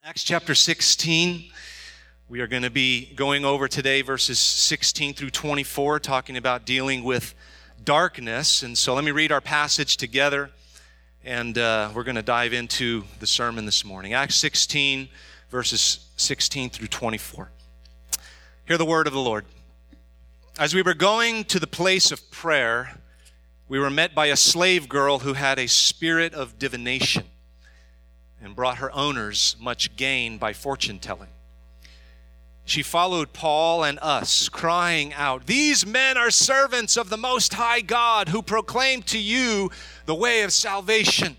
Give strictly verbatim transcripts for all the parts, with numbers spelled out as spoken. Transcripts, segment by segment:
Acts chapter sixteen, we are going to be going over today verses sixteen through twenty-four, talking about dealing with darkness. And so let me read our passage together, and uh, we're going to dive into the sermon this morning. Acts sixteen, verses sixteen through twenty-four. Hear the word of the Lord. As we were going to the place of prayer, we were met by a slave girl who had a spirit of divination and brought her owners much gain by fortune-telling. She followed Paul and us, crying out, "These men are servants of the Most High God, who proclaim to you the way of salvation."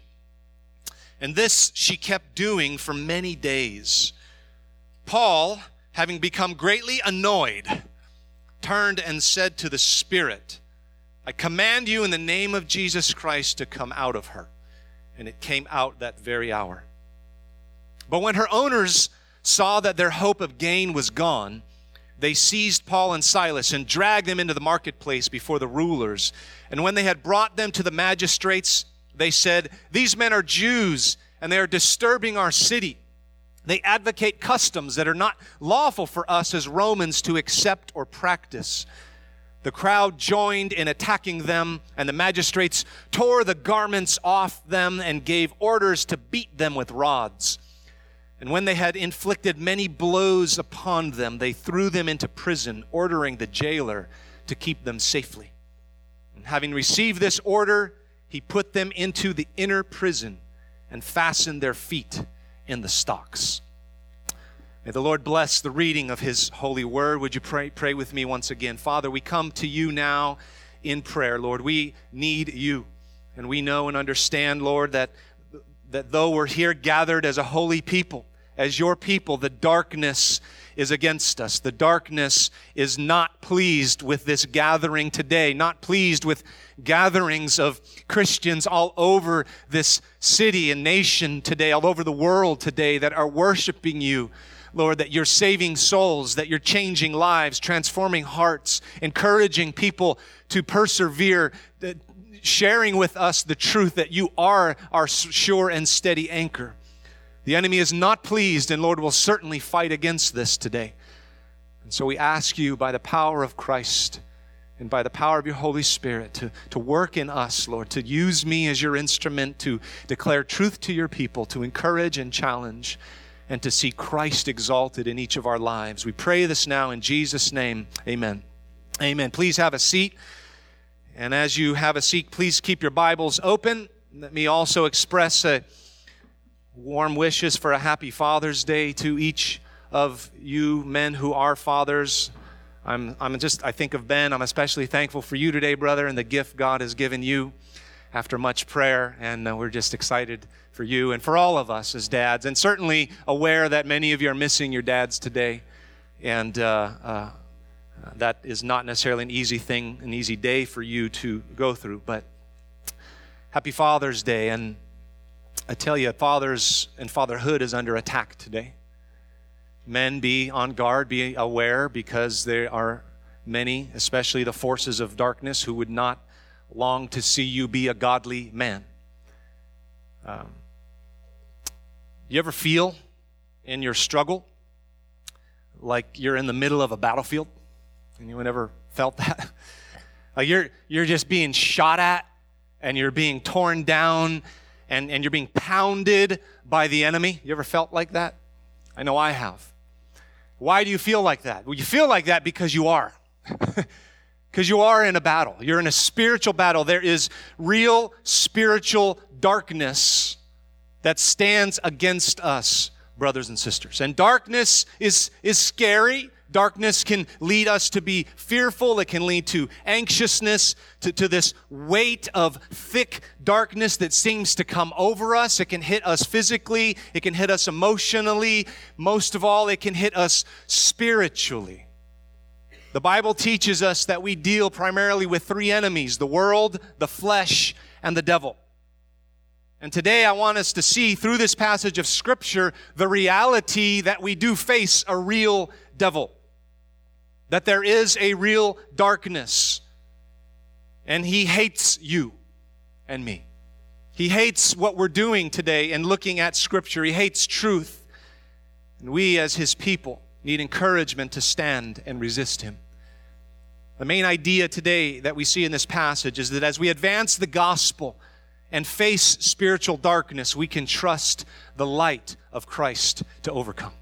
And this she kept doing for many days. Paul, having become greatly annoyed, turned and said to the spirit, "I command you in the name of Jesus Christ to come out of her." And it came out that very hour. But when her owners saw that their hope of gain was gone, they seized Paul and Silas and dragged them into the marketplace before the rulers. And when they had brought them to the magistrates, they said, "These men are Jews, and they are disturbing our city. They advocate customs that are not lawful for us as Romans to accept or practice." The crowd joined in attacking them, and the magistrates tore the garments off them and gave orders to beat them with rods. And when they had inflicted many blows upon them, they threw them into prison, ordering the jailer to keep them safely. And having received this order, he put them into the inner prison and fastened their feet in the stocks. May the Lord bless the reading of His holy word. Would you pray, pray with me once again? Father, we come to you now in prayer, Lord. We need you. And we know and understand, Lord, that, that though we're here gathered as a holy people, as your people, the darkness is against us. The darkness is not pleased with this gathering today, not pleased with gatherings of Christians all over this city and nation today, all over the world today that are worshiping you. Lord, that you're saving souls, that you're changing lives, transforming hearts, encouraging people to persevere, sharing with us the truth that you are our sure and steady anchor. The enemy is not pleased, and Lord, will certainly fight against this today. And so we ask you by the power of Christ and by the power of your Holy Spirit to, to work in us, Lord, to use me as your instrument to declare truth to your people, to encourage and challenge, and to see Christ exalted in each of our lives. We pray this now in Jesus' name. Amen. Amen. Please have a seat. And as you have a seat, please keep your Bibles open. Let me also express a warm wishes for a happy Father's Day to each of you men who are fathers. I'm, I'm just, I think of Ben. I'm especially thankful for you today, brother, and the gift God has given you after much prayer. And uh, we're just excited for you and for all of us as dads, and certainly aware that many of you are missing your dads today. And uh, uh, that is not necessarily an easy thing, an easy day for you to go through. But happy Father's Day. And I tell you, fathers and fatherhood is under attack today. Men, be on guard, be aware, because there are many, especially the forces of darkness, who would not long to see you be a godly man. Um, you ever feel in your struggle like you're in the middle of a battlefield? Anyone ever felt that? Like you're you're just being shot at, and you're being torn down, And, and you're being pounded by the enemy. You ever felt like that? I know I have. Why do you feel like that? Well, you feel like that because you are. Because you are in a battle. You're in a spiritual battle. There is real spiritual darkness that stands against us, brothers and sisters. And darkness is, is scary. Darkness can lead us to be fearful. It can lead to anxiousness, to, to this weight of thick darkness that seems to come over us. It can hit us physically. It can hit us emotionally. Most of all, it can hit us spiritually. The Bible teaches us that we deal primarily with three enemies: the world, the flesh, and the devil. And today I want us to see through this passage of Scripture the reality that we do face a real devil. That there is a real darkness, and he hates you and me. He hates what we're doing today and looking at Scripture. He hates truth. And we as his people need encouragement to stand and resist him. The main idea today that we see in this passage is that as we advance the gospel and face spiritual darkness, we can trust the light of Christ to overcome.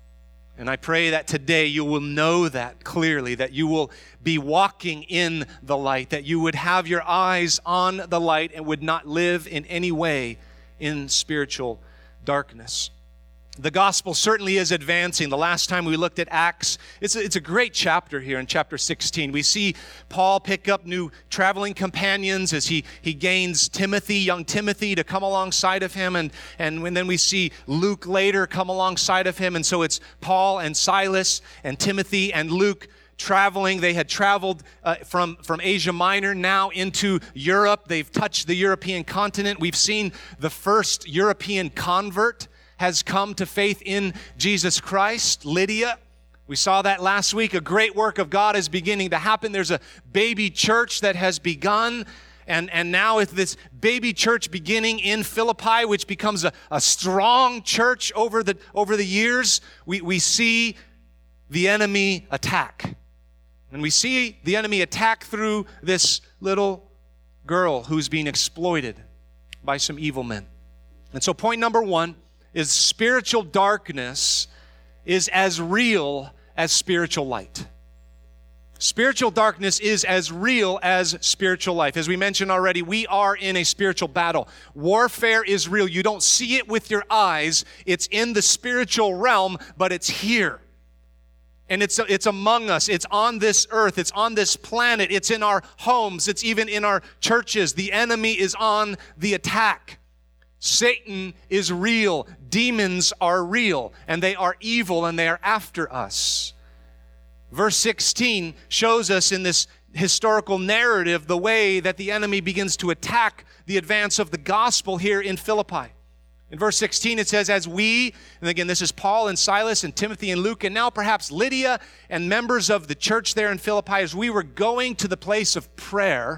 And I pray that today you will know that clearly, that you will be walking in the light, that you would have your eyes on the light and would not live in any way in spiritual darkness. The gospel certainly is advancing. The last time we looked at Acts, it's a, it's a great chapter here in chapter sixteen. We see Paul pick up new traveling companions as he, he gains Timothy, young Timothy, to come alongside of him. And, and, and then we see Luke later come alongside of him. And so it's Paul and Silas and Timothy and Luke traveling. They had traveled uh, from, from Asia Minor now into Europe. They've touched the European continent. We've seen the first European convert has come to faith in Jesus Christ, Lydia. We saw that last week. A great work of God is beginning to happen. There's a baby church that has begun. And, and now with this baby church beginning in Philippi, which becomes a, a strong church over the, over the years, we, we see the enemy attack. And we see the enemy attack through this little girl who's being exploited by some evil men. And so point number one is spiritual darkness is as real as spiritual light. Spiritual darkness is as real as spiritual life. As we mentioned already, we are in a spiritual battle. Warfare is real. You don't see it with your eyes. It's in the spiritual realm, but it's here. And it's, it's among us. It's on this earth. It's on this planet. It's in our homes. It's even in our churches. The enemy is on the attack. Satan is real. Demons are real, and they are evil, and they are after us. Verse sixteen shows us in this historical narrative the way that the enemy begins to attack the advance of the gospel here in Philippi. In verse sixteen, it says, as we, and again, this is Paul and Silas and Timothy and Luke, and now perhaps Lydia and members of the church there in Philippi, as we were going to the place of prayer,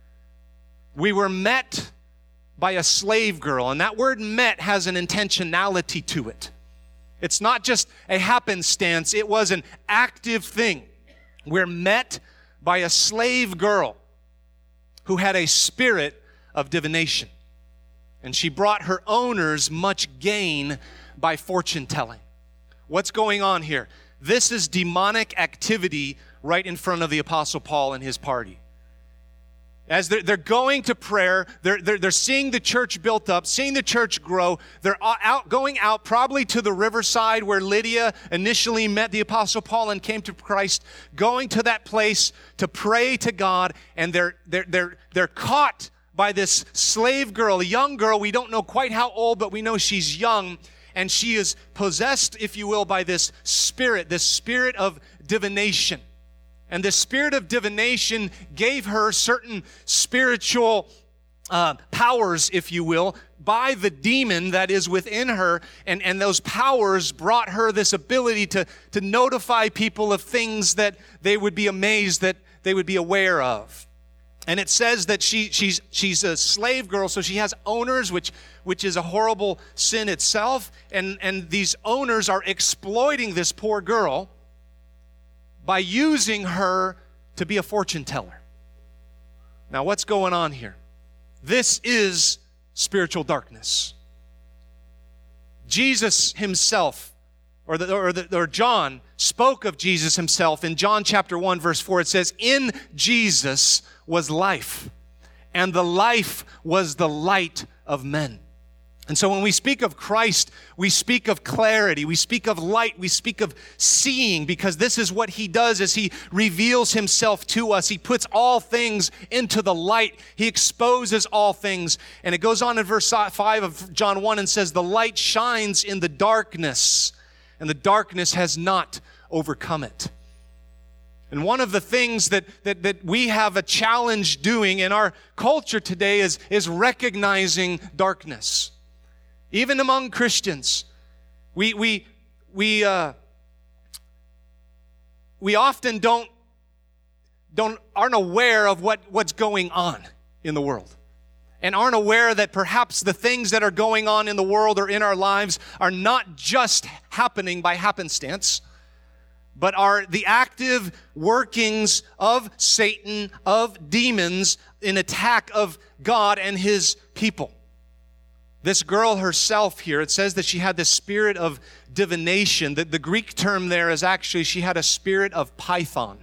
we were met by a slave girl. And that word met has an intentionality to it. It's not just a happenstance. It was an active thing. We're met by a slave girl who had a spirit of divination. And she brought her owners much gain by fortune telling. What's going on here? This is demonic activity right in front of the Apostle Paul and his party. As they're, they're going to prayer, they're, they're, they're seeing the church built up, seeing the church grow. They're out, going out probably to the riverside where Lydia initially met the Apostle Paul and came to Christ, going to that place to pray to God, and they're, they're, they're, they're caught by this slave girl, a young girl. We don't know quite how old, but we know she's young, and she is possessed, if you will, by this spirit, this spirit of divination. And the spirit of divination gave her certain spiritual uh, powers, if you will, by the demon that is within her. And, and those powers brought her this ability to, to notify people of things that they would be amazed that they would be aware of. And it says that she she's she's a slave girl, so she has owners, which which is a horrible sin itself. And, and these owners are exploiting this poor girl by using her to be a fortune teller. Now, what's going on here? This is spiritual darkness. Jesus himself, or, the, or, the, or John, spoke of Jesus himself. In John chapter one, verse four, it says, in Jesus was life, and the life was the light of men. And so when we speak of Christ, we speak of clarity, we speak of light, we speak of seeing, because this is what he does as he reveals himself to us. He puts all things into the light. He exposes all things. And it goes on in verse five of John one and says, the light shines in the darkness, and the darkness has not overcome it. And one of the things that, that, that we have a challenge doing in our culture today is, is recognizing darkness. Even among Christians, we we we uh, we often don't don't aren't aware of what, what's going on in the world. and aren't aware that perhaps the things that are going on in the world or in our lives are not just happening by happenstance, but are the active workings of Satan, of demons, in attack of God and his people. This girl herself here, it says that she had the spirit of divination. The, the Greek term there is actually she had a spirit of python,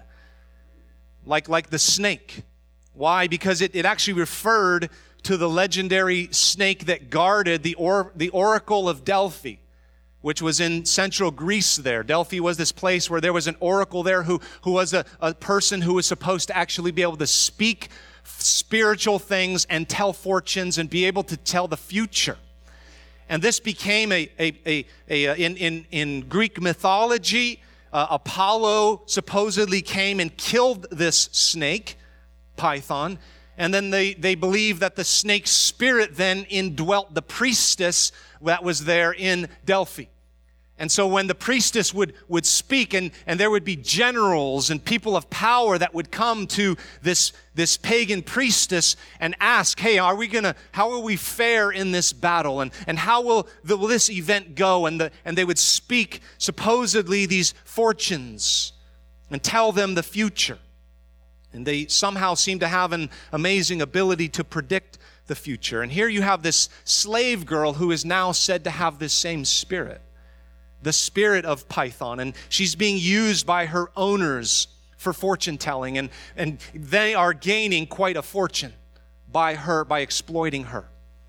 like, like the snake. Why? Because it, it actually referred to the legendary snake that guarded the, or, the Oracle of Delphi, which was in central Greece there. Delphi was this place where there was an oracle there who, who was a, a person who was supposed to actually be able to speak spiritual things and tell fortunes and be able to tell the future. And this became a, a, a, a in, in, in Greek mythology, uh, Apollo supposedly came and killed this snake, python, and then they, they believe that the snake's spirit then indwelt the priestess that was there in Delphi. And so when the priestess would, would speak, and, and there would be generals and people of power that would come to this, this pagan priestess and ask, hey, are we gonna, how will we fare in this battle? And, and how will, the, will this event go? And, the, and they would speak supposedly these fortunes and tell them the future. And they somehow seem to have an amazing ability to predict the future. And here you have this slave girl who is now said to have this same spirit, the spirit of Python. And she's being used by her owners for fortune telling. And, and they are gaining quite a fortune by her, by exploiting her.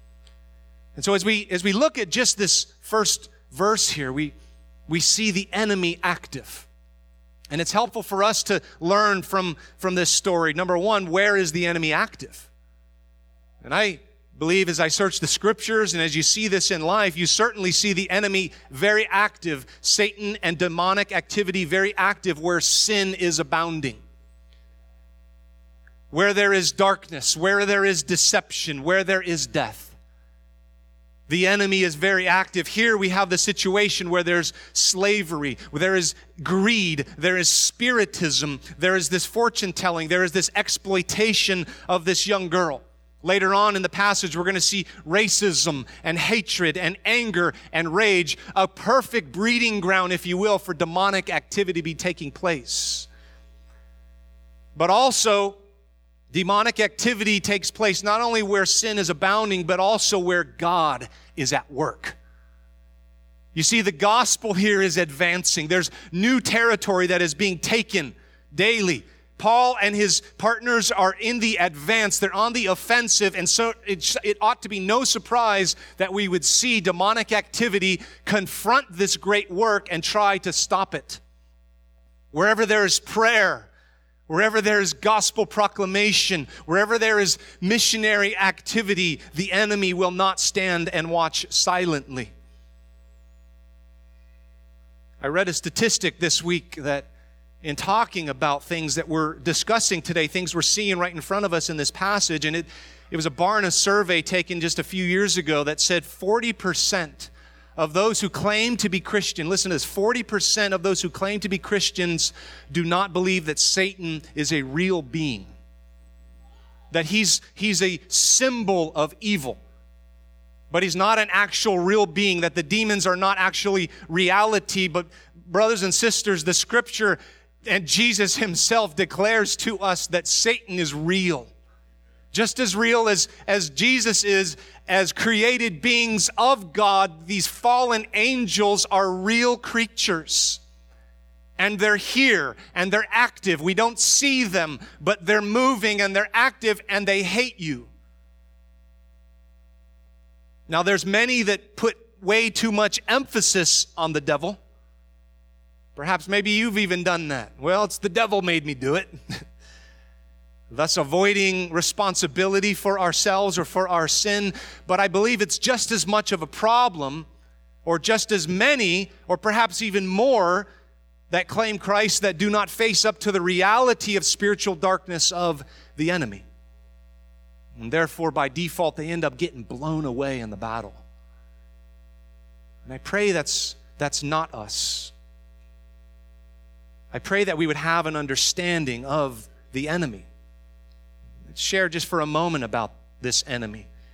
And so as we, as we look at just this first verse here, we, we see the enemy active. And it's helpful for us to learn from, from this story. Number one, where is the enemy active? And I believe as I search the scriptures and as you see this in life, you certainly see the enemy very active, Satan and demonic activity very active where sin is abounding. Where there is darkness, where there is deception, where there is death. The enemy is very active. Here we have the situation where there's slavery, where there is greed, there is spiritism, there is this fortune telling, there is this exploitation of this young girl. Later on in the passage, we're going to see racism and hatred and anger and rage, a perfect breeding ground, if you will, for demonic activity to be taking place. But also, demonic activity takes place not only where sin is abounding, but also where God is at work. You see, the gospel here is advancing. There's new territory that is being taken daily. Paul and his partners are in the advance. They're on the offensive, and so it, it ought to be no surprise that we would see demonic activity confront this great work and try to stop it. Wherever there is prayer, wherever there is gospel proclamation, wherever there is missionary activity, the enemy will not stand and watch silently. I read a statistic this week that in talking about things that we're discussing today, things we're seeing right in front of us in this passage, and it, it was a Barna survey taken just a few years ago that said forty percent of those who claim to be Christian, listen to this, forty percent of those who claim to be Christians do not believe that Satan is a real being, that he's, he's a symbol of evil, but he's not an actual real being, that the demons are not actually reality. But brothers and sisters, the scripture and Jesus himself declares to us that Satan is real. Just as real as, as Jesus is, as created beings of God, these fallen angels are real creatures. And they're here, and they're active. We don't see them, but they're moving, and they're active, and they hate you. Now, there's many that put way too much emphasis on the devil. Perhaps maybe you've even done that. Well, it's the devil made me do it. Thus avoiding responsibility for ourselves or for our sin. But I believe it's just as much of a problem, or just as many, or perhaps even more, that claim Christ that do not face up to the reality of spiritual darkness of the enemy. And therefore, by default, they end up getting blown away in the battle. And I pray that's, that's not us. I pray that we would have an understanding of the enemy. Let's share just for a moment about this enemy.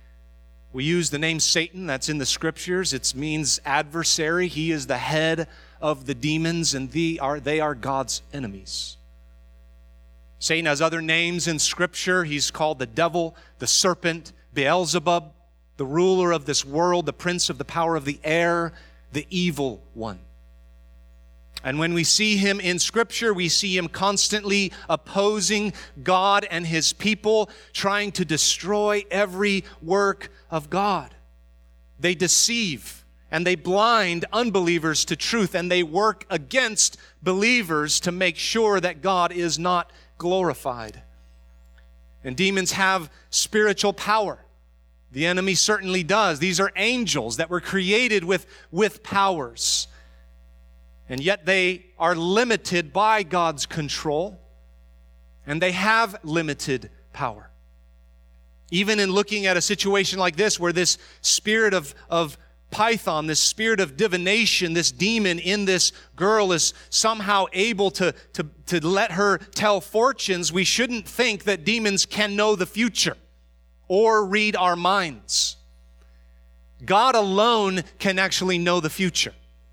We use the name Satan. That's in the scriptures. It means adversary. He is the head of the demons, and they are, they are God's enemies. Satan has other names in scripture. He's called the devil, the serpent, Beelzebub, the ruler of this world, the prince of the power of the air, the evil one. And when we see him in Scripture, we see him constantly opposing God and his people, trying to destroy every work of God. They deceive and they blind unbelievers to truth, and they work against believers to make sure that God is not glorified. And demons have spiritual power. The enemy certainly does. These are angels that were created with, with powers. And yet they are limited by God's control, and they have limited power. Even in looking at a situation like this, where this spirit of, of Python, this spirit of divination, this demon in this girl is somehow able to, to, to let her tell fortunes, we shouldn't think that demons can know the future or read our minds. God alone can actually know the future.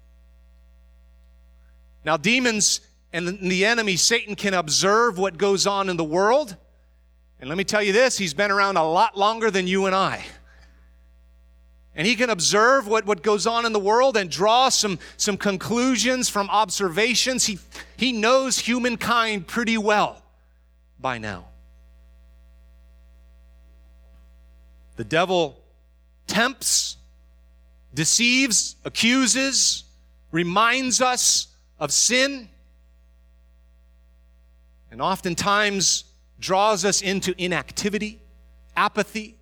Now, demons and the enemy, Satan, can observe what goes on in the world. And let me tell you this, he's been around a lot longer than you and I. And he can observe what, what goes on in the world and draw some, some conclusions from observations. He, he knows humankind pretty well by now. The devil tempts, deceives, accuses, reminds us of sin, and oftentimes draws us into inactivity, apathy.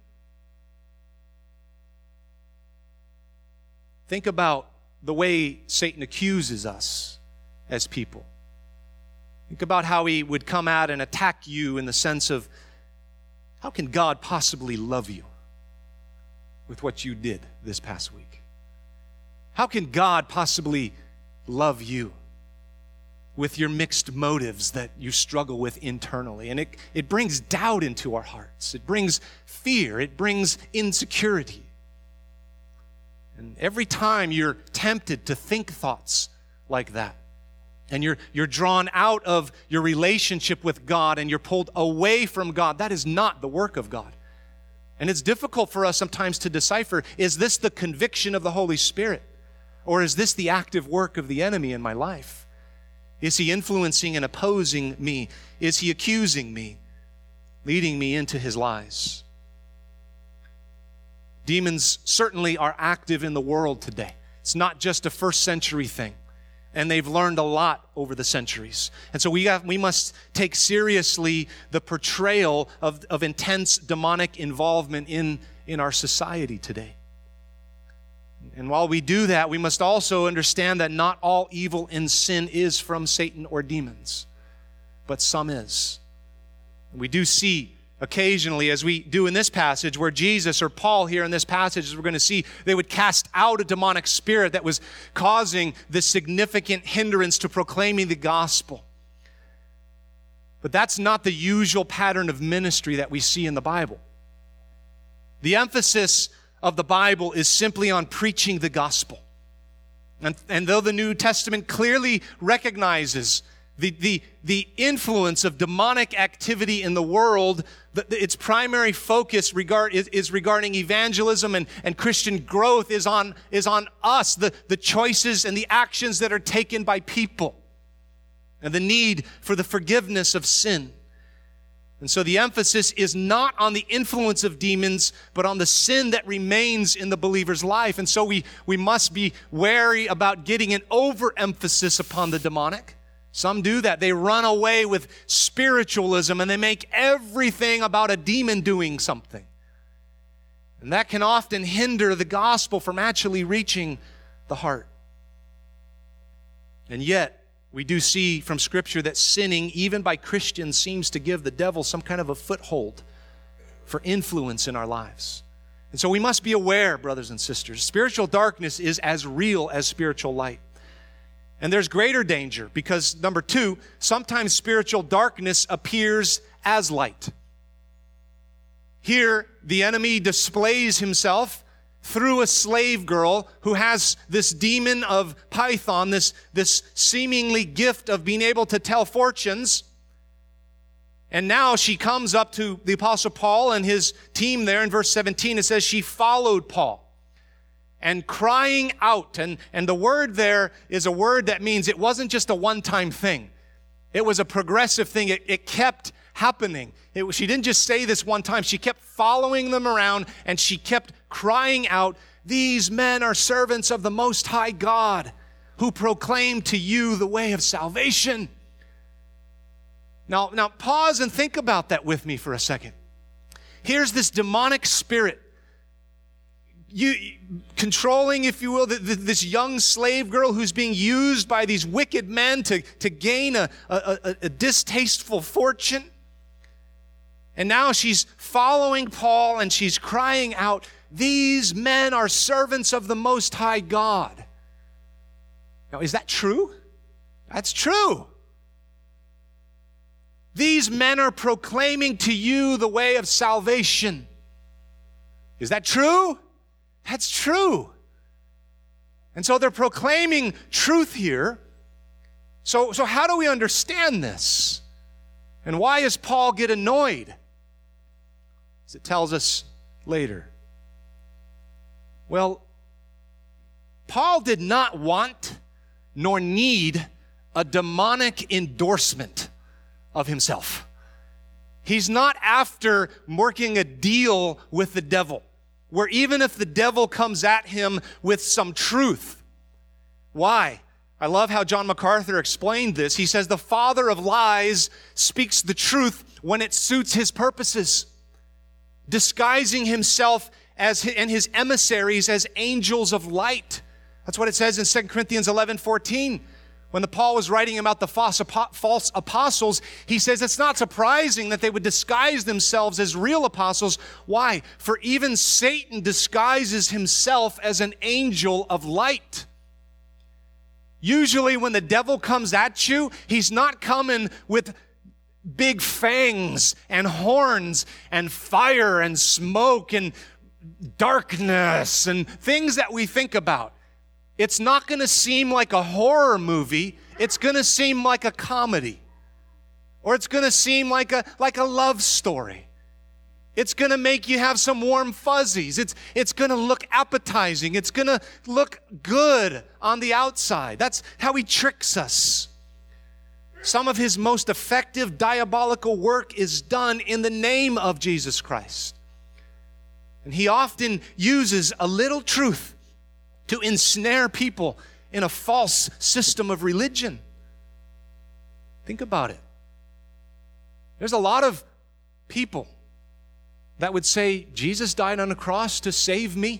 Think about the way Satan accuses us as people. Think about how he would come out and attack you in the sense of, how can God possibly love you with what you did this past week? How can God possibly love you with your mixed motives that you struggle with internally? And it, it brings doubt into our hearts. It brings fear. It brings insecurity. And every time you're tempted to think thoughts like that, and you're, you're drawn out of your relationship with God and you're pulled away from God, that is not the work of God. And it's difficult for us sometimes to decipher, is this the conviction of the Holy Spirit? Or is this the active work of the enemy in my life? Is he influencing and opposing me? Is he accusing me, leading me into his lies? Demons certainly are active in the world today. It's not just a first century thing. And they've learned a lot over the centuries. And so we have, we must take seriously the portrayal of, of intense demonic involvement in, in our society today. And while we do that, we must also understand that not all evil and sin is from Satan or demons, but some is. We do see occasionally, as we do in this passage, where Jesus or Paul here in this passage, as we're going to see, they would cast out a demonic spirit that was causing this significant hindrance to proclaiming the gospel. But that's not the usual pattern of ministry that we see in the Bible. The emphasis of the Bible is simply on preaching the gospel. And, and though the New Testament clearly recognizes the, the, the influence of demonic activity in the world, the, its primary focus regard, is, is regarding evangelism and, and Christian growth is on, is on us, the, the choices and the actions that are taken by people, and the need for the forgiveness of sin. And so the emphasis is not on the influence of demons, but on the sin that remains in the believer's life. And so we, we must be wary about getting an overemphasis upon the demonic. Some do that. They run away with spiritualism and they make everything about a demon doing something. And that can often hinder the gospel from actually reaching the heart. And yet, we do see from Scripture that sinning, even by Christians, seems to give the devil some kind of a foothold for influence in our lives. And so we must be aware, brothers and sisters, spiritual darkness is as real as spiritual light. And there's greater danger because, number two, sometimes spiritual darkness appears as light. here the enemy displays himself through a slave girl who has this demon of Python, this, this seemingly gift of being able to tell fortunes. And now she comes up to the Apostle Paul and his team there in verse seventeen. It says she followed Paul and crying out. And, and the word there is a word that means it wasn't just a one-time thing. It was a progressive thing. It, it kept happening. It, she didn't just say this one time. She kept following them around and she kept crying out, "These men are servants of the Most High God who proclaim to you the way of salvation." Now, now pause and think about that with me for a second. Here's this demonic spirit, you controlling, if you will, the, the, this young slave girl who's being used by these wicked men to, to gain a, a, a, a distasteful fortune. And now she's following Paul and she's crying out, "These men are servants of the Most High God." Now, is that true? That's true. "These men are proclaiming to you the way of salvation." Is that true? That's true. And so they're proclaiming truth here. So, so how do we understand this? And why does Paul get annoyed? As it tells us later. Well, Paul did not want nor need a demonic endorsement of himself. He's not after working a deal with the devil, where even if the devil comes at him with some truth. Why? I love how John MacArthur explained this. He says the father of lies speaks the truth when it suits his purposes, disguising himself as and his emissaries as angels of light. That's what it says in Second Corinthians eleven fourteen. When the Paul was writing about the false apostles, he says it's not surprising that they would disguise themselves as real apostles. Why? For even Satan disguises himself as an angel of light. Usually when the devil comes at you, he's not coming with big fangs and horns and fire and smoke and darkness and things that we think about. It's not going to seem like a horror movie. It's going to seem like a comedy. Or it's going to seem like a, like a love story. It's going to make you have some warm fuzzies. It's, it's going to look appetizing. It's going to look good on the outside. That's how he tricks us. Some of his most effective diabolical work is done in the name of Jesus Christ. And he often uses a little truth to ensnare people in a false system of religion. Think about it. There's a lot of people that would say, Jesus died on a cross to save me.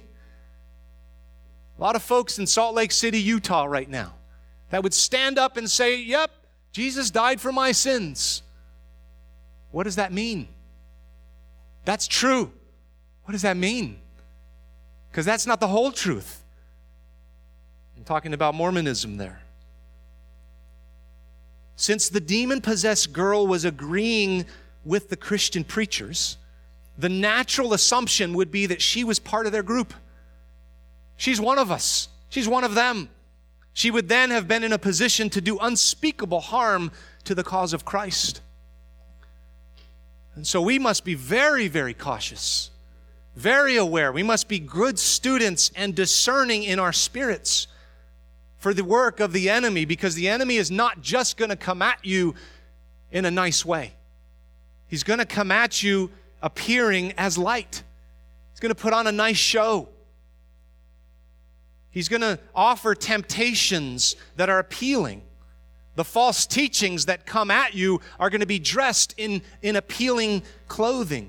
A lot of folks in Salt Lake City, Utah right now that would stand up and say, yep, Jesus died for my sins. What does that mean? That's true. What does that mean? Because that's not the whole truth. I'm talking about Mormonism there. Since the demon-possessed girl was agreeing with the Christian preachers, the natural assumption would be that she was part of their group. She's one of us. She's one of them. She would then have been in a position to do unspeakable harm to the cause of Christ. And so we must be very, very cautious, very aware. We must be good students and discerning in our spirits for the work of the enemy, because the enemy is not just going to come at you in a nice way. He's going to come at you appearing as light. He's going to put on a nice show. He's going to offer temptations that are appealing. The false teachings that come at you are going to be dressed in, in appealing clothing.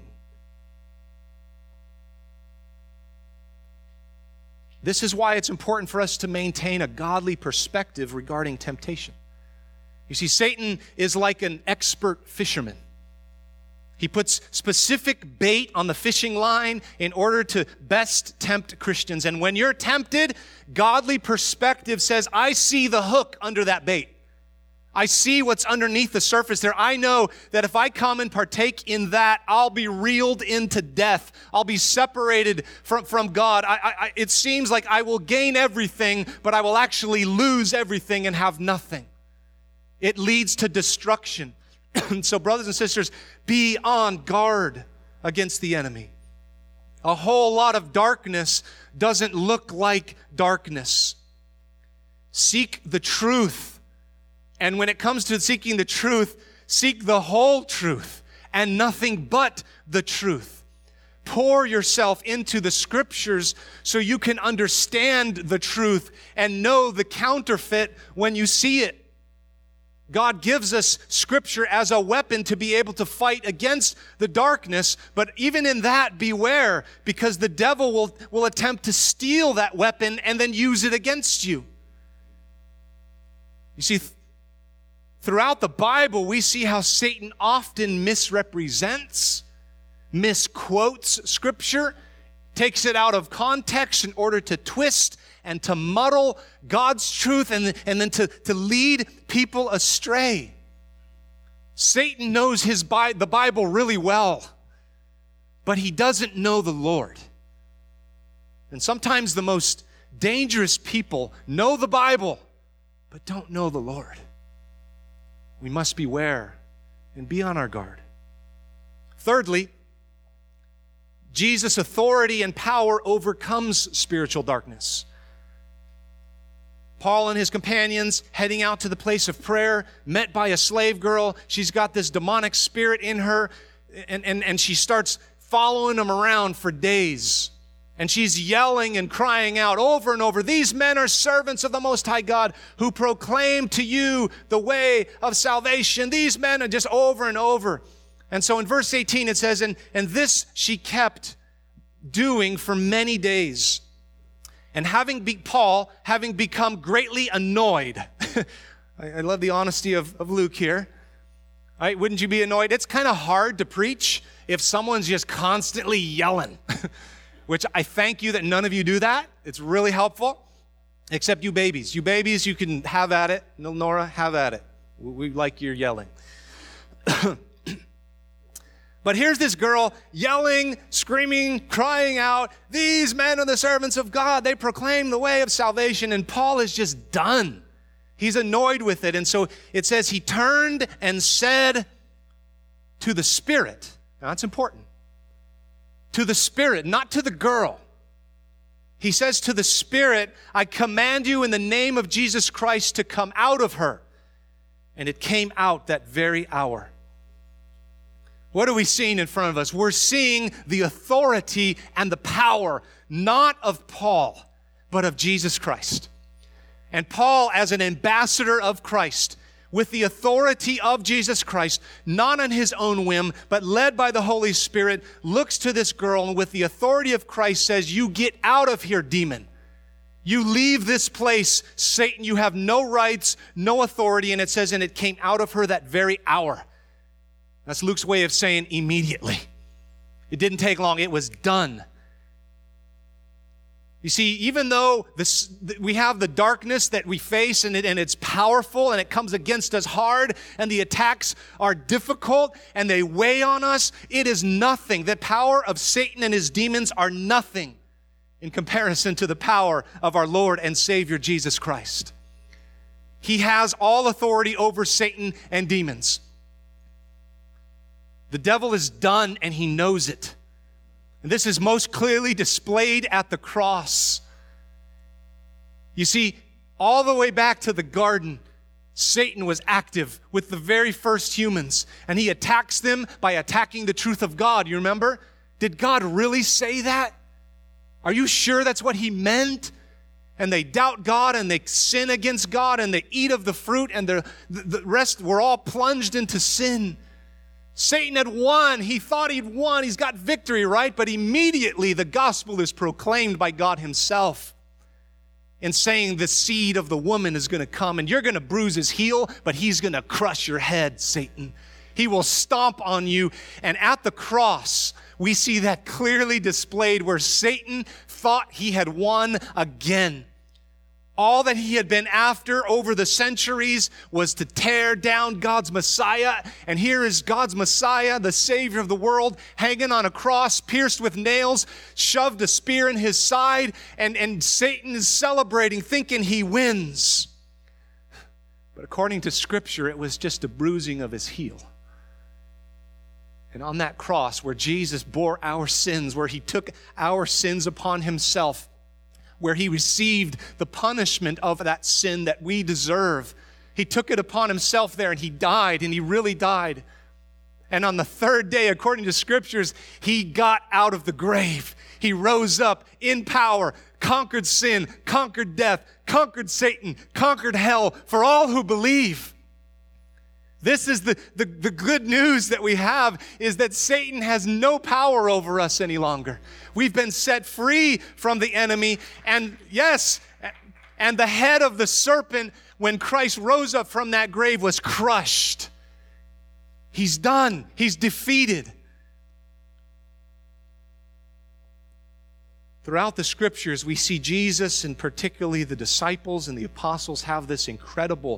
This is why it's important for us to maintain a godly perspective regarding temptation. You see, Satan is like an expert fisherman. He puts specific bait on the fishing line in order to best tempt Christians. And when you're tempted, godly perspective says, I see the hook under that bait. I see what's underneath the surface there. I know that if I come and partake in that, I'll be reeled into death. I'll be separated from, from God. I, I, it seems like I will gain everything, but I will actually lose everything and have nothing. It leads to destruction. So brothers and sisters, be on guard against the enemy. A whole lot of darkness doesn't look like darkness. Seek the truth. And when it comes to seeking the truth, seek the whole truth and nothing but the truth. Pour yourself into the scriptures so you can understand the truth and know the counterfeit when you see it. God gives us scripture as a weapon to be able to fight against the darkness, but even in that, beware, because the devil will, will attempt to steal that weapon and then use it against you. You see, throughout the Bible, we see how Satan often misrepresents, misquotes Scripture, takes it out of context in order to twist and to muddle God's truth and, and then to, to lead people astray. Satan knows his Bi- the Bible really well, but he doesn't know the Lord. And sometimes the most dangerous people know the Bible, but don't know the Lord. We must beware and be on our guard. Thirdly, Jesus' authority and power overcomes spiritual darkness. Paul and his companions heading out to the place of prayer, met by a slave girl. She's got this demonic spirit in her, and, and, and she starts following them around for days. And she's yelling and crying out over and over, "These men are servants of the Most High God who proclaim to you the way of salvation." These men are just over and over. And so in verse eighteen it says, and, and this she kept doing for many days. And having be, Paul, having become greatly annoyed. I, I love the honesty of, of Luke here. Right? Wouldn't you be annoyed? It's kind of hard to preach if someone's just constantly yelling. Which I thank you that none of you do that. It's really helpful. Except you babies. You babies, you can have at it. No, Nora, have at it. We, we like your yelling. But here's this girl yelling, screaming, crying out, "These men are the servants of God. They proclaim the way of salvation." And Paul is just done. He's annoyed with it. And so it says he turned and said to the Spirit. Now that's important. To the Spirit, not to the girl. He says to the Spirit, "I command you in the name of Jesus Christ to come out of her." And it came out that very hour. What are we seeing in front of us? We're seeing the authority and the power, not of Paul, but of Jesus Christ. And Paul, as an ambassador of Christ, with the authority of Jesus Christ, not on his own whim, but led by the Holy Spirit, looks to this girl and with the authority of Christ says, "You get out of here, demon. You leave this place, Satan. You have no rights, no authority." And it says, and it came out of her that very hour. That's Luke's way of saying immediately. It didn't take long. It was done. You see, even though this, we have the darkness that we face and, it, and it's powerful and it comes against us hard and the attacks are difficult and they weigh on us, it is nothing. The power of Satan and his demons are nothing in comparison to the power of our Lord and Savior Jesus Christ. He has all authority over Satan and demons. The devil is done and he knows it. And this is most clearly displayed at the cross. You see, all the way back to the garden, Satan was active with the very first humans, and he attacks them by attacking the truth of God. You remember? Did God really say that? Are you sure that's what he meant? And they doubt God, and they sin against God, and they eat of the fruit, and the, the rest were all plunged into sin. Satan had won. He thought he'd won. He's got victory, right? But immediately the gospel is proclaimed by God himself in saying the seed of the woman is going to come and you're going to bruise his heel, but he's going to crush your head, Satan. He will stomp on you. And at the cross, we see that clearly displayed where Satan thought he had won again. All that he had been after over the centuries was to tear down God's Messiah. And here is God's Messiah, the Savior of the world, hanging on a cross, pierced with nails, shoved a spear in his side, and, and Satan is celebrating, thinking he wins. But according to Scripture, it was just a bruising of his heel. And on that cross where Jesus bore our sins, where he took our sins upon himself, where he received the punishment of that sin that we deserve. He took it upon himself there and he died, and he really died. And on the third day, according to Scriptures, he got out of the grave. He rose up in power, conquered sin, conquered death, conquered Satan, conquered hell for all who believe. This is the, the, the good news that we have, is that Satan has no power over us any longer. We've been set free from the enemy. And yes, and the head of the serpent, when Christ rose up from that grave, was crushed. He's done. He's defeated. Throughout the Scriptures, we see Jesus, and particularly the disciples and the apostles, have this incredible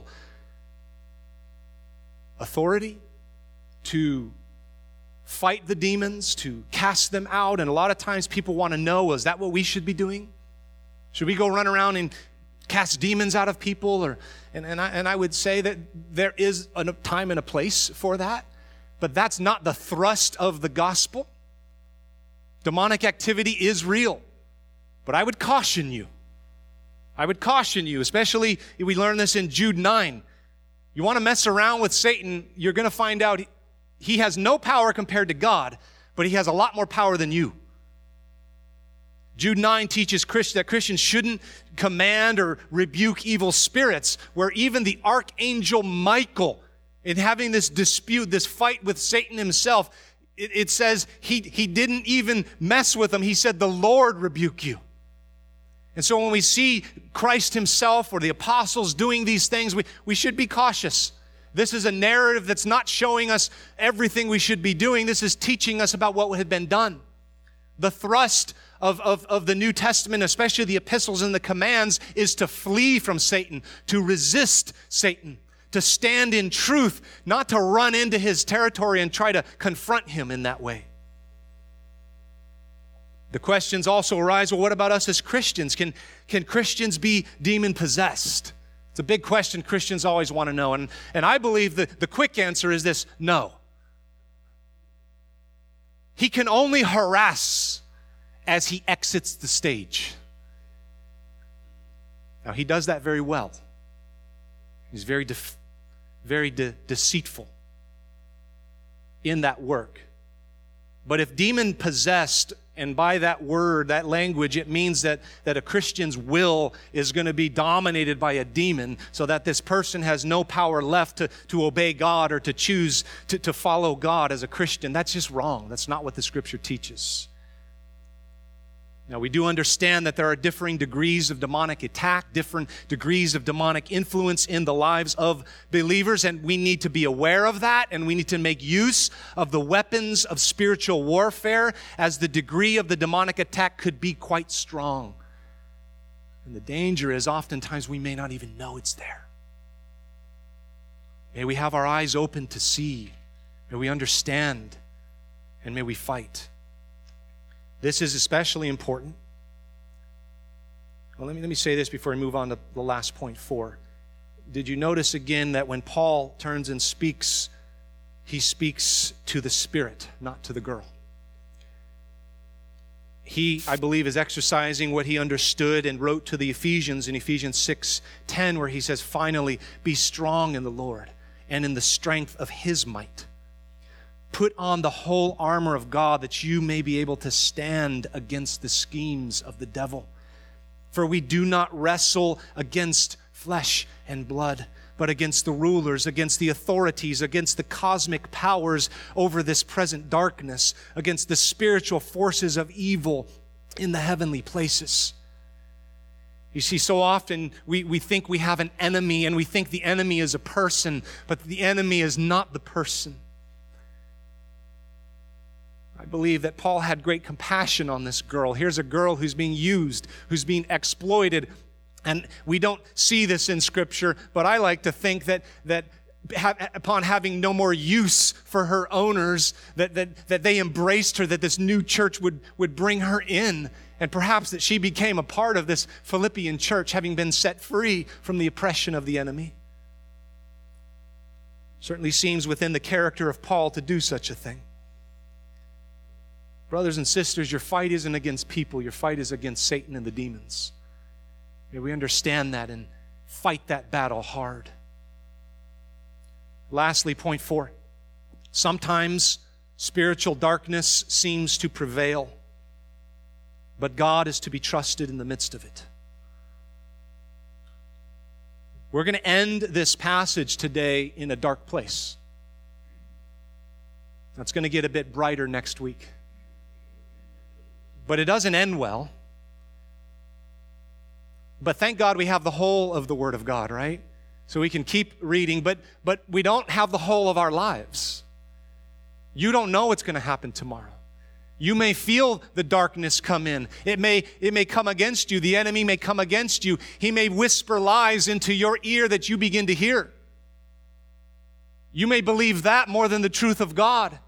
authority to fight the demons, to cast them out. And a lot of times people want to know, is that what we should be doing? Should we go run around and cast demons out of people? Or and, and, I, and I would say that there is a time and a place for that, but that's not the thrust of the gospel. Demonic activity is real, but I would caution you. I would caution you, especially if we learn this in Jude nine. You want to mess around with Satan, you're going to find out he has no power compared to God, but he has a lot more power than you. Jude nine teaches that Christians shouldn't command or rebuke evil spirits, where even the archangel Michael, in having this dispute, this fight with Satan himself, it, it says he, he didn't even mess with him. He said, "The Lord rebuke you." And so when we see Christ himself or the apostles doing these things, we, we should be cautious. This is a narrative that's not showing us everything we should be doing. This is teaching us about what had been done. The thrust of, of, of the New Testament, especially the epistles and the commands, is to flee from Satan, to resist Satan, to stand in truth, not to run into his territory and try to confront him in that way. The questions also arise, well, what about us as Christians? Can, can Christians be demon-possessed? It's a big question Christians always want to know. And, and I believe the, the quick answer is this: no. He can only harass as he exits the stage. Now, he does that very well. He's very, def- very de- deceitful in that work. But if demon-possessed, and by that word, that language, it means that, that a Christian's will is going to be dominated by a demon, so that this person has no power left to, to obey God or to choose to, to follow God as a Christian. That's just wrong. That's not what the Scripture teaches. Now, we do understand that there are differing degrees of demonic attack, different degrees of demonic influence in the lives of believers, and we need to be aware of that, and we need to make use of the weapons of spiritual warfare, as the degree of the demonic attack could be quite strong. And the danger is oftentimes we may not even know it's there. May we have our eyes open to see. May we understand, and may we fight. This is especially important. Well, let me, let me say this before we move on to the last point four. Did you notice again that when Paul turns and speaks, he speaks to the Spirit, not to the girl? He, I believe, is exercising what he understood and wrote to the Ephesians in Ephesians six ten, where he says, "Finally, be strong in the Lord and in the strength of his might. Put on the whole armor of God, that you may be able to stand against the schemes of the devil. For we do not wrestle against flesh and blood, but against the rulers, against the authorities, against the cosmic powers over this present darkness, against the spiritual forces of evil in the heavenly places." You see, so often we, we think we have an enemy, and we think the enemy is a person, but the enemy is not the person. I believe that Paul had great compassion on this girl. Here's a girl who's being used, who's being exploited, And we don't see this in Scripture, but I like to think that that ha- upon having no more use for her owners, that, that, that they embraced her, that this new church would, would bring her in, and perhaps that she became a part of this Philippian church, having been set free from the oppression of the enemy. Certainly seems within the character of Paul to do such a thing. Brothers and sisters, your fight isn't against people. Your fight is against Satan and the demons. May we understand that and fight that battle hard. Lastly, point four. Sometimes spiritual darkness seems to prevail, but God is to be trusted in the midst of it. We're going to end this passage today in a dark place. It's going to get a bit brighter next week. But it doesn't end well. But thank God we have the whole of the Word of God, right? So we can keep reading, but, but we don't have the whole of our lives. You don't know what's going to happen tomorrow. You may feel the darkness come in. It may, it may come against you. The enemy may come against you. He may whisper lies into your ear that you begin to hear. You may believe that more than the truth of God.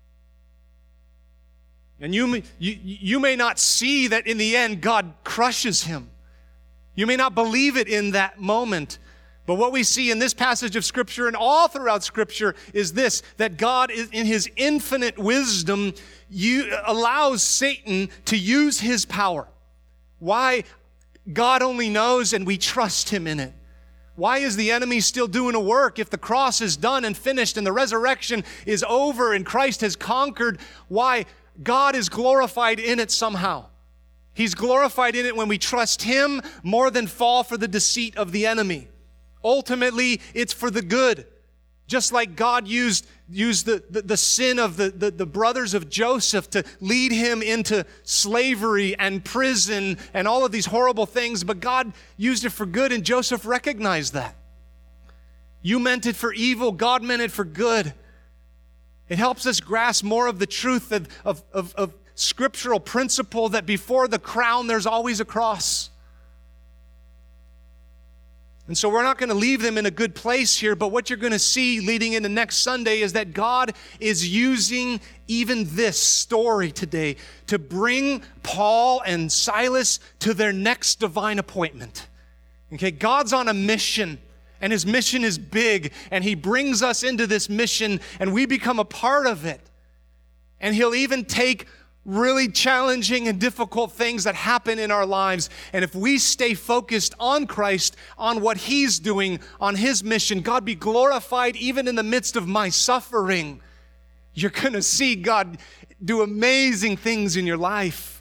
And you may, you, you may not see that in the end God crushes him. You may not believe it in that moment. But what we see in this passage of Scripture and all throughout Scripture is this, that God is in His infinite wisdom you, allows Satan to use his power. Why? God only knows, and we trust Him in it. Why is the enemy still doing a work if the cross is done and finished and the resurrection is over and Christ has conquered? Why? God is glorified in it somehow. He's glorified in it when we trust Him more than fall for the deceit of the enemy. Ultimately, it's for the good. Just like God used, used the, the, the sin of the, the, the brothers of Joseph to lead him into slavery and prison and all of these horrible things, but God used it for good, and Joseph recognized that. You meant it for evil, God meant it for good. It helps us grasp more of the truth of, of, of, of scriptural principle that before the crown, there's always a cross. And so we're not going to leave them in a good place here, but what you're going to see leading into next Sunday is that God is using even this story today to bring Paul and Silas to their next divine appointment. Okay, God's on a mission, and His mission is big, and He brings us into this mission, and we become a part of it. And He'll even take really challenging and difficult things that happen in our lives. And if we stay focused on Christ, on what He's doing, on His mission, God be glorified even in the midst of my suffering. You're going to see God do amazing things in your life.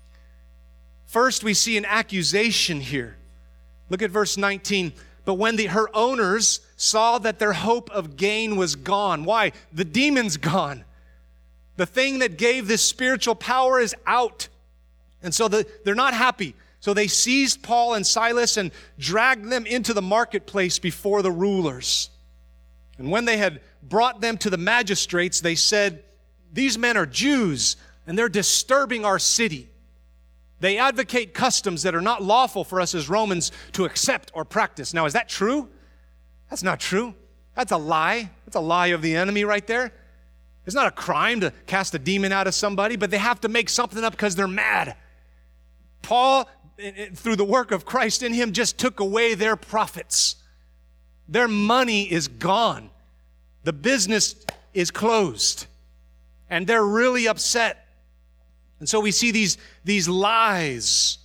First, we see an accusation here. Look at verse nineteen. But when the, her owners saw that their hope of gain was gone. Why? The demon's gone. The thing that gave this spiritual power is out. And so the, they're not happy. So they seized Paul and Silas and dragged them into the marketplace before the rulers. And when they had brought them to the magistrates, they said, "These men are Jews, and they're disturbing our city. They advocate customs that are not lawful for us as Romans to accept or practice." Now, is that true? That's not true. That's a lie. That's a lie of the enemy right there. It's not a crime to cast a demon out of somebody, but they have to make something up because they're mad. Paul, through the work of Christ in him, just took away their profits. Their money is gone. The business is closed. And they're really upset. And so we see these, these lies.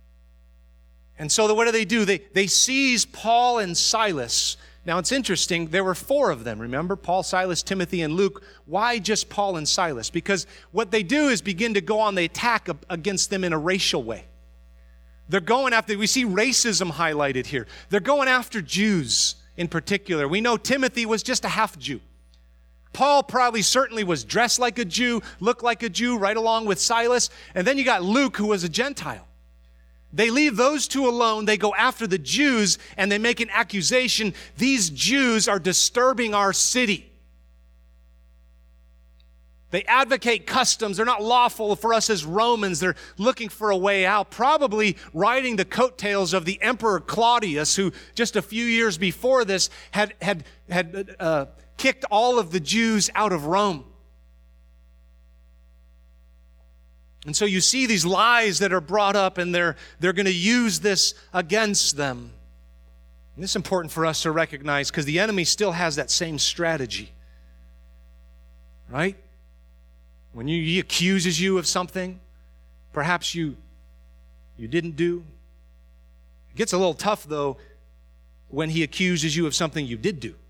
And so what do they do? They, they seize Paul and Silas. Now, it's interesting. There were four of them, remember? Paul, Silas, Timothy, and Luke. Why just Paul and Silas? Because what they do is begin to go on the attack against them in a racial way. They're going after, we see racism highlighted here. They're going after Jews in particular. We know Timothy was just a half Jew. Paul probably certainly was dressed like a Jew, looked like a Jew, right along with Silas. And then you got Luke, who was a Gentile. They leave those two alone. They go after the Jews, and they make an accusation. These Jews are disturbing our city. They advocate customs. They're not lawful for us as Romans. They're looking for a way out, probably riding the coattails of the Emperor Claudius, who just a few years before this had, had, had uh, kicked all of the Jews out of Rome. And so you see these lies that are brought up, and they're, they're going to use this against them. And this is important for us to recognize because the enemy still has that same strategy. Right? When you, he accuses you of something, perhaps you, you didn't do. It gets a little tough, though, when he accuses you of something you did do.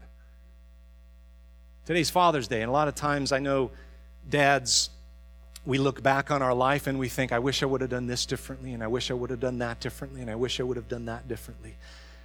Today's Father's Day, and a lot of times I know dads, we look back on our life and we think, I wish I would have done this differently, and I wish I would have done that differently, and I wish I would have done that differently.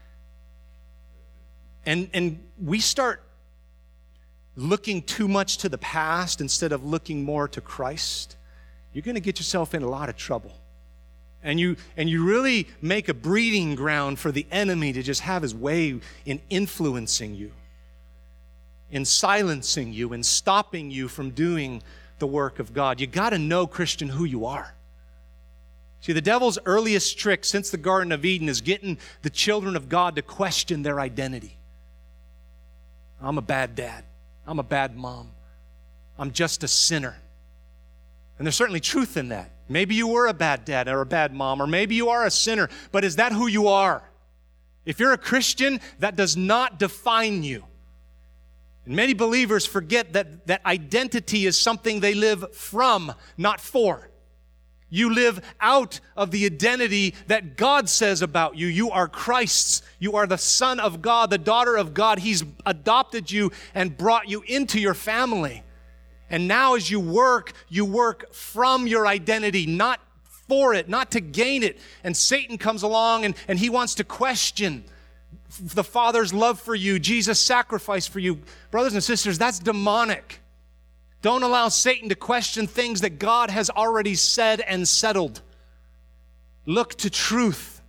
And, and we start looking too much to the past instead of looking more to Christ. You're going to get yourself in a lot of trouble. And you, and you really make a breeding ground for the enemy to just have his way in influencing you, in silencing you, in stopping you from doing the work of God. You got to know, Christian, who you are. See, the devil's earliest trick since the Garden of Eden is getting the children of God to question their identity. I'm a bad dad. I'm a bad mom. I'm just a sinner. And there's certainly truth in that. Maybe you were a bad dad or a bad mom, or maybe you are a sinner, but is that who you are? If you're a Christian, that does not define you. And many believers forget that, that identity is something they live from, not for. You live out of the identity that God says about you. You are Christ's. You are the son of God, the daughter of God. He's adopted you and brought you into your family. And now as you work, you work from your identity, not for it, not to gain it. And Satan comes along and, and he wants to question the Father's love for you, Jesus' sacrifice for you. Brothers and sisters, that's demonic. Don't allow Satan to question things that God has already said and settled. Look to truth.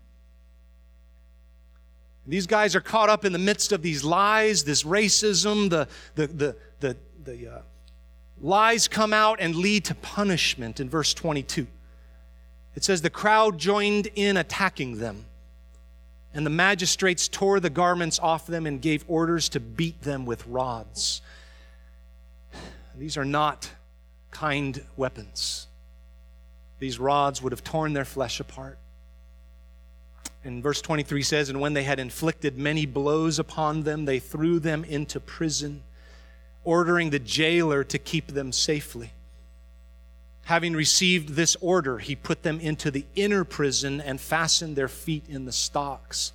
These guys are caught up in the midst of these lies, this racism, the, the, the, the, the uh, lies come out and lead to punishment in verse twenty-two. It says, the crowd joined in attacking them, and the magistrates tore the garments off them and gave orders to beat them with rods. These are not kind weapons. These rods would have torn their flesh apart. And verse twenty-three says, and when they had inflicted many blows upon them, they threw them into prison, ordering the jailer to keep them safely. Having received this order, he put them into the inner prison and fastened their feet in the stocks.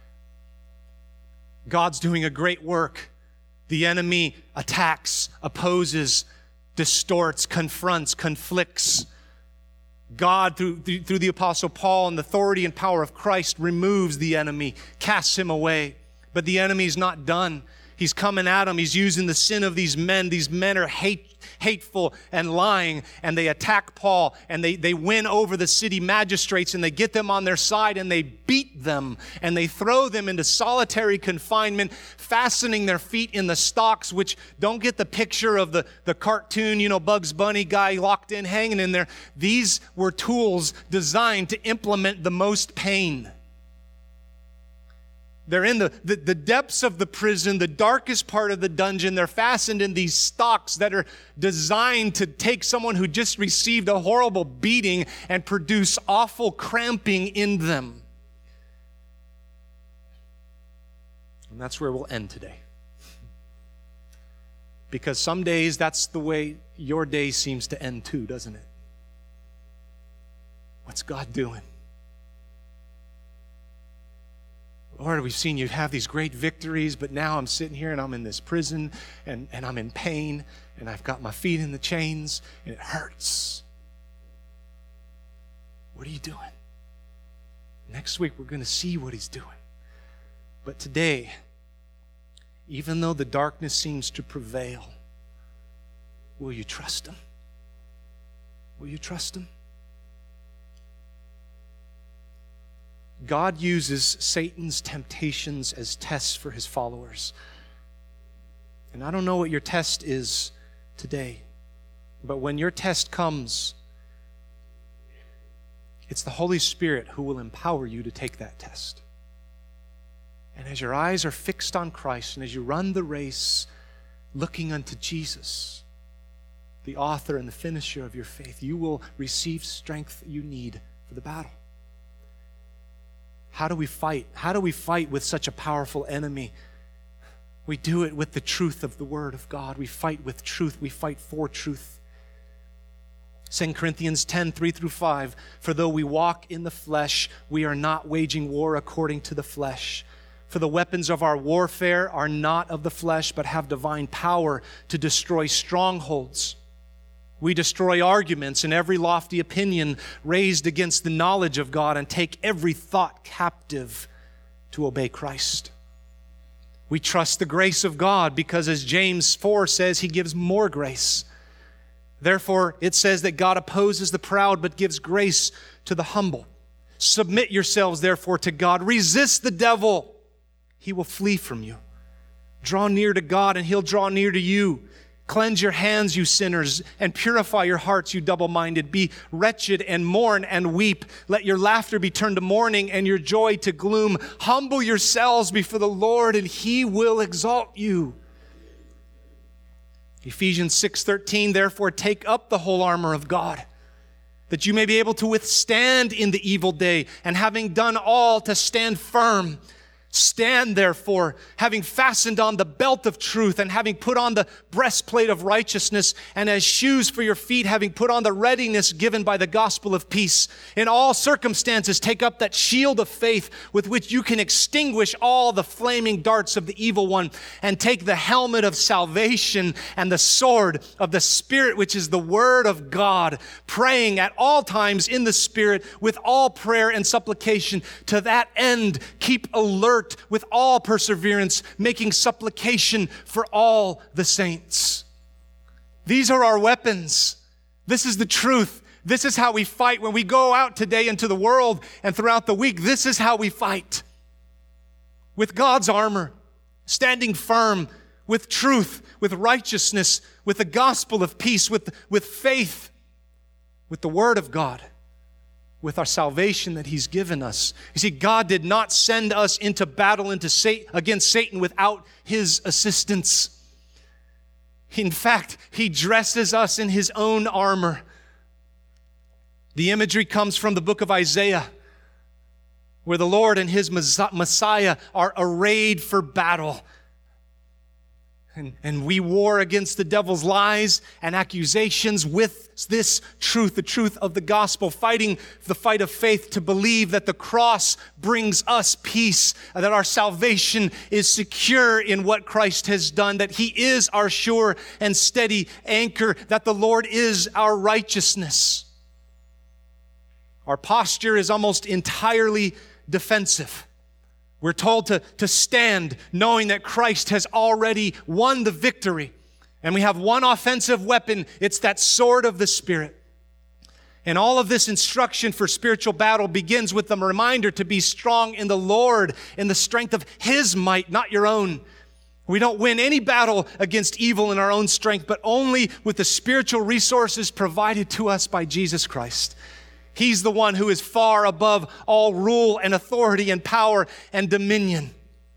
God's doing a great work. The enemy attacks, opposes, distorts, confronts, conflicts. God, through, through the Apostle Paul and the authority and power of Christ, removes the enemy, casts him away. But the enemy's not done. He's coming at him. He's using the sin of these men. These men are hate, hateful and lying, and they attack Paul, and they, they win over the city magistrates, and they get them on their side, and they beat them, and they throw them into solitary confinement, fastening their feet in the stocks, which don't get the picture of the, the cartoon, you know, Bugs Bunny guy locked in, hanging in there. These were tools designed to implement the most pain. They're in the, the, the depths of the prison, the darkest part of the dungeon. They're fastened in these stocks that are designed to take someone who just received a horrible beating and produce awful cramping in them. And that's where we'll end today. Because some days that's the way your day seems to end too, doesn't it? What's God doing? Lord, we've seen you have these great victories, but now I'm sitting here and I'm in this prison and, and I'm in pain and I've got my feet in the chains and it hurts. What are you doing? Next week we're going to see what he's doing. But today, even though the darkness seems to prevail, will you trust him? Will you trust him? God uses Satan's temptations as tests for his followers. And I don't know what your test is today. But when your test comes, it's the Holy Spirit who will empower you to take that test. And as your eyes are fixed on Christ, and as you run the race looking unto Jesus, the author and the finisher of your faith, you will receive strength you need for the battle. How do we fight? How do we fight with such a powerful enemy? We do it with the truth of the Word of God. We fight with truth. We fight for truth. Second Corinthians ten, three through five, for though we walk in the flesh, we are not waging war according to the flesh. For the weapons of our warfare are not of the flesh, but have divine power to destroy strongholds. We destroy arguments and every lofty opinion raised against the knowledge of God, and take every thought captive to obey Christ. We trust the grace of God because, as James four says, He gives more grace. Therefore, it says that God opposes the proud but gives grace to the humble. Submit yourselves, therefore, to God. Resist the devil. He will flee from you. Draw near to God, and He'll draw near to you. Cleanse your hands, you sinners, and purify your hearts, you double-minded. Be wretched and mourn and weep. Let your laughter be turned to mourning and your joy to gloom. Humble yourselves before the Lord, and He will exalt you. Ephesians six thirteen, therefore take up the whole armor of God, that you may be able to withstand in the evil day, and having done all, to stand firm. Stand therefore, having fastened on the belt of truth, and having put on the breastplate of righteousness, and as shoes for your feet, having put on the readiness given by the gospel of peace. In all circumstances, take up that shield of faith with which you can extinguish all the flaming darts of the evil one, and take the helmet of salvation and the sword of the Spirit, which is the word of God, praying at all times in the Spirit with all prayer and supplication. To that end, keep alert with all perseverance, making supplication for all the saints. These are our weapons. This is the truth. This is how we fight. When we go out today into the world and throughout the week, this is how we fight. With God's armor, standing firm, with truth, with righteousness, with the gospel of peace, with, with faith, with the word of God, with our salvation that He's given us. You see, God did not send us into battle into Satan, against Satan without His assistance. In fact, He dresses us in His own armor. The imagery comes from the book of Isaiah, where the Lord and His Messiah are arrayed for battle. And, and we war against the devil's lies and accusations with this truth, the truth of the gospel, fighting the fight of faith to believe that the cross brings us peace, that our salvation is secure in what Christ has done, that He is our sure and steady anchor, that the Lord is our righteousness. Our posture is almost entirely defensive. We're told to, to stand knowing that Christ has already won the victory. And we have one offensive weapon. It's that sword of the Spirit. And all of this instruction for spiritual battle begins with the reminder to be strong in the Lord, in the strength of His might, not your own. We don't win any battle against evil in our own strength, but only with the spiritual resources provided to us by Jesus Christ. He's the one who is far above all rule and authority and power and dominion.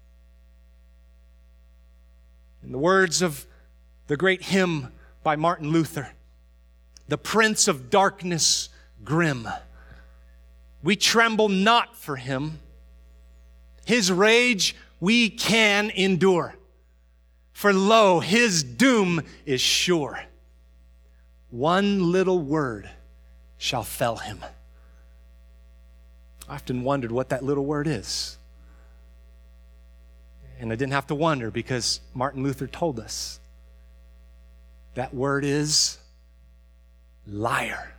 In the words of the great hymn by Martin Luther, the Prince of Darkness grim, we tremble not for Him. His rage we can endure. For lo, His doom is sure. One little word shall fell Him. I often wondered what that little word is. And I didn't have to wonder because Martin Luther told us. That word is liar.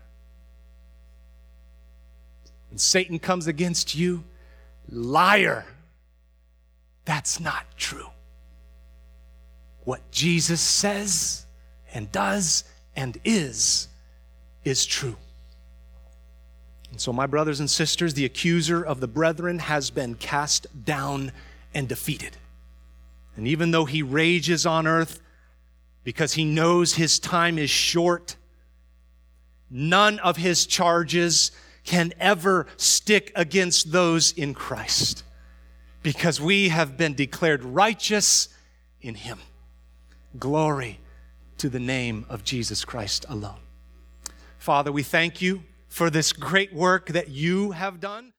When Satan comes against you, liar. That's not true. What Jesus says and does and is, is true. And so, my brothers and sisters, the accuser of the brethren has been cast down and defeated. And even though he rages on earth because he knows his time is short, none of his charges can ever stick against those in Christ, because we have been declared righteous in him. Glory to the name of Jesus Christ alone. Father, we thank you for this great work that you have done.